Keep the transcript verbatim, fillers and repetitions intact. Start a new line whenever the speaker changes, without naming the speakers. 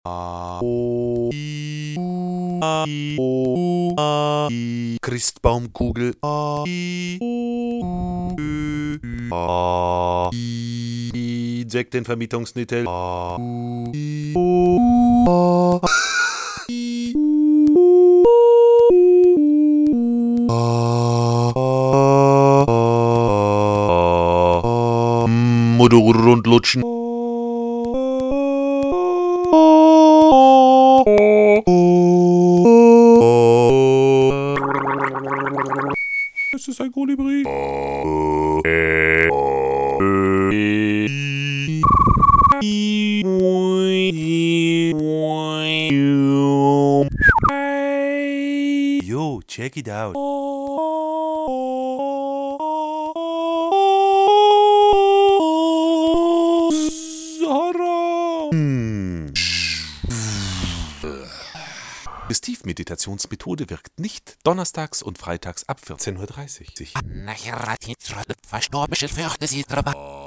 Christbaumkugel. Jack den Vermietungsnittel. Motor rundlutschen. Es ist ein Kolibri. Yo, check it out. Die Steve-Meditationsmethode wirkt nicht donnerstags und freitags ab vierzehn Uhr dreißig.